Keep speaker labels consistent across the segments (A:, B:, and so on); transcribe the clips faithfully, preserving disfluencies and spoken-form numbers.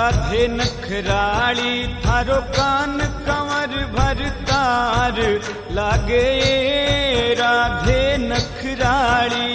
A: राधे नखराली थारो कान कंवर भरतार लागे राधे नखराली।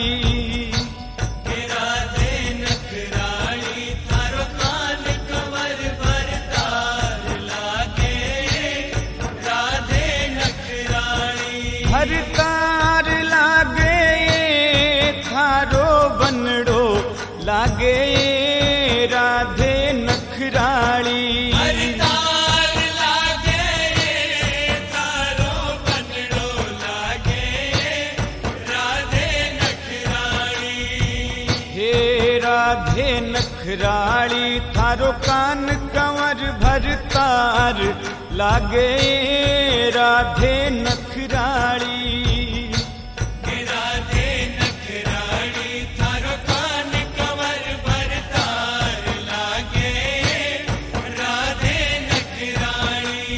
B: राधे नखराली थारो कान कंवर भरतार लागे राधे नखराली।
A: भरतार लागे थारो बनड़ो लागे राधे नखराली।
B: भरतार लागे थारो बनड़ो लागे राधे नखराली।
A: हे राधे नखराली थारो कान कंवर भरतार लागे राधे नखराली।
B: राधे नखराली थारो कान कंवर भरतार लागे राधे नखराली।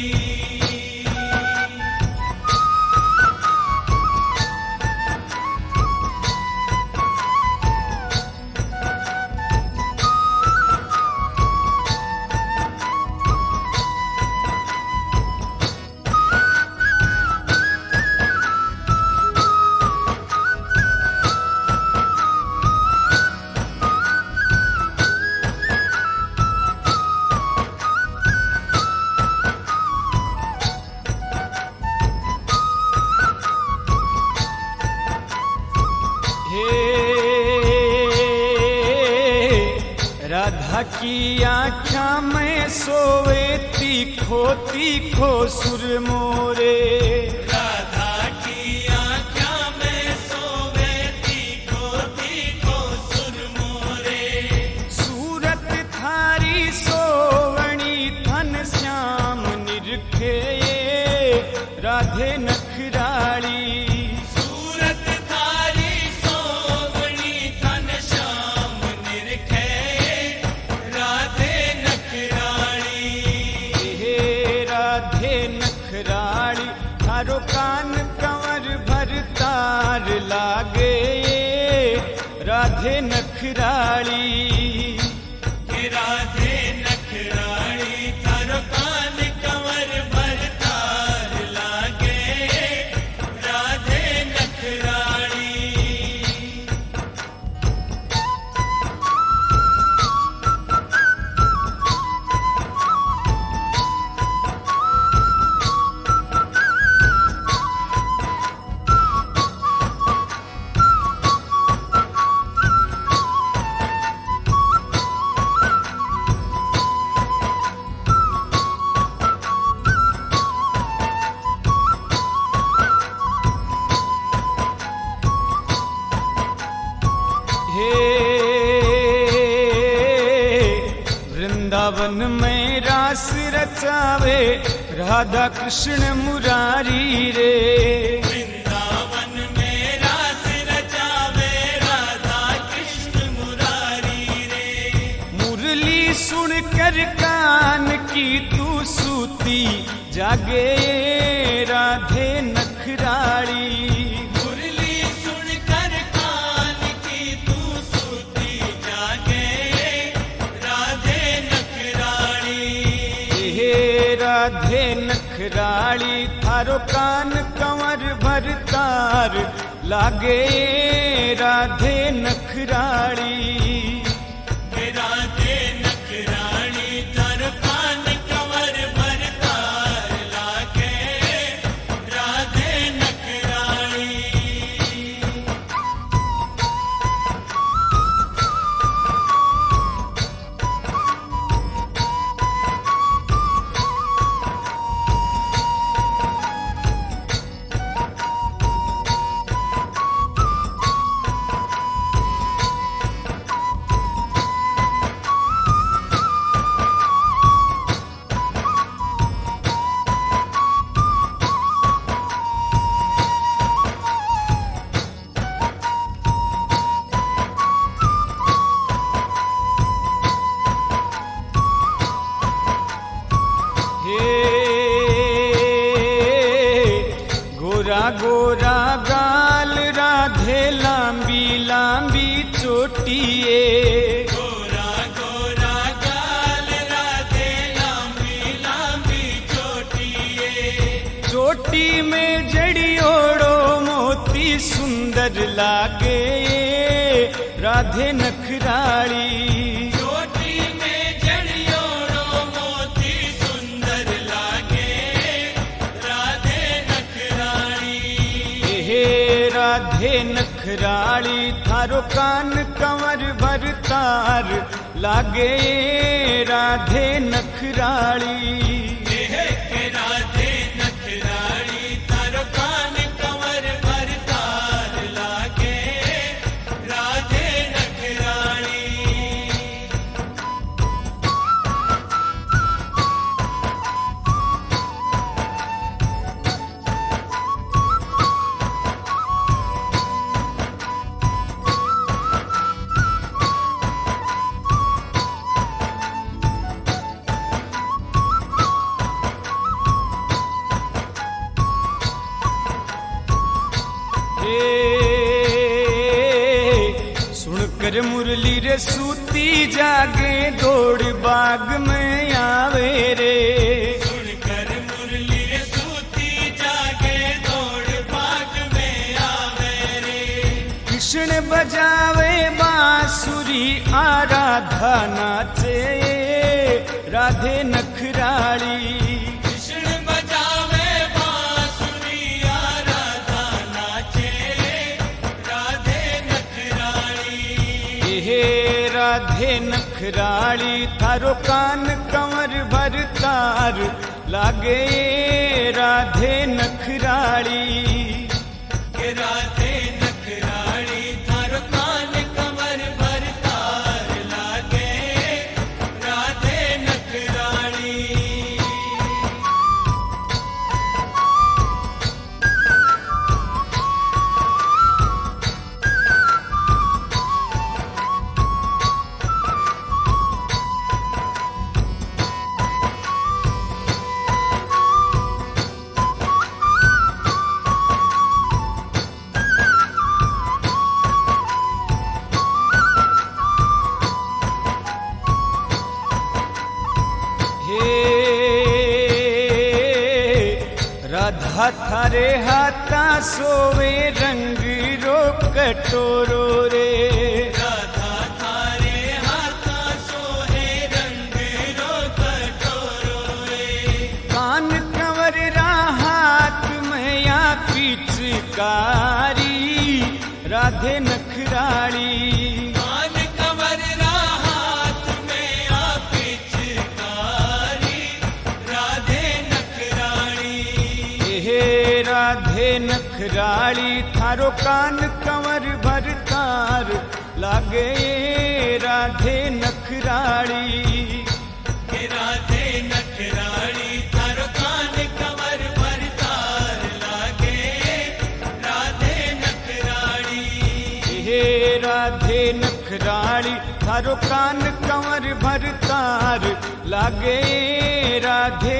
A: राधा की आँखा में सोवे तीखो तीखो सुर मोरे।
B: राधा की आँखा में सोवे तीखो तीखो सुर मोरे।
A: सूरत थारी सोवणी थन श्याम निरखे राधे नखराली।
B: सूरत थारी सोवणी थन श्याम निरखे राधे नखराली।
A: हे राधे नखराली थारो कान कंवर भरतार लागे राधे नखराली।
B: राधे नखराली थारो कान कंवर भरतार लागे राधे नखराली।
A: हे वृंदावन में रास रचावे राधा कृष्ण मुरारी रे।
B: वृंदावन में रास रचावे राधा कृष्ण मुरारी रे।
A: मुरली सुन कर कान की तू सूती जागे राधे नखराली।
B: मुरली सुन कर कान की तू सूती जागे राधे नखराली।
A: हे राधे नखराली थारो कान कंवर भरतार लागे राधे नखराली।
B: राधे नखराली थारो कान कंवर भरतार लागे राधे नखराली।
A: सुंदर लागे राधे नखराली।
B: चोटी में जड़ियोड़ो मोती सुंदर लागे राधे नखराली।
A: हे राधे नखराली थारो कान कंवर भरतार लागे राधे नखराली।
B: हे के राधे नखराली थारो कान कंवर भरतार लागे राधे नखराली।
A: सुनकर मुरली रे सूती जागे दौड़ बाग में आवे रे।
B: सुनकर मुरली रे सूती जागे दौड़ बाग में आवे रे।
A: कृष्ण बजावे बांसुरी आराधा नाचे राधे नखराली।
B: कृष्ण बजावे बांसुरी आराधा नाचे राधे नखराली।
A: हे राधे नखराली थारो कान कंवर भरतार लागे राधे नखराली।
B: के राधे नखराली थारो कान कंवर भरतार लागे राधे नखराली।
A: राधा थारे हाथा सोवे रंग रो कटोरो रे।
B: राधा थारे हाथा सोहे रंग रो कटोरो रे।
A: कान कंवर रा हाथ में या पिचकारी राधे नखराली।
B: कान कंवर रा हाथ में आ पिचकारी राधे नखराली।
A: हे राधे नखराली थारो कान कंवर भरतार लागे राधे नखराली।
B: के राधे नखराली थारो कान कंवर भरतार लागे राधे नखराली।
A: हे राधे नखराली थारो कान कंवर भरतार लागे राधे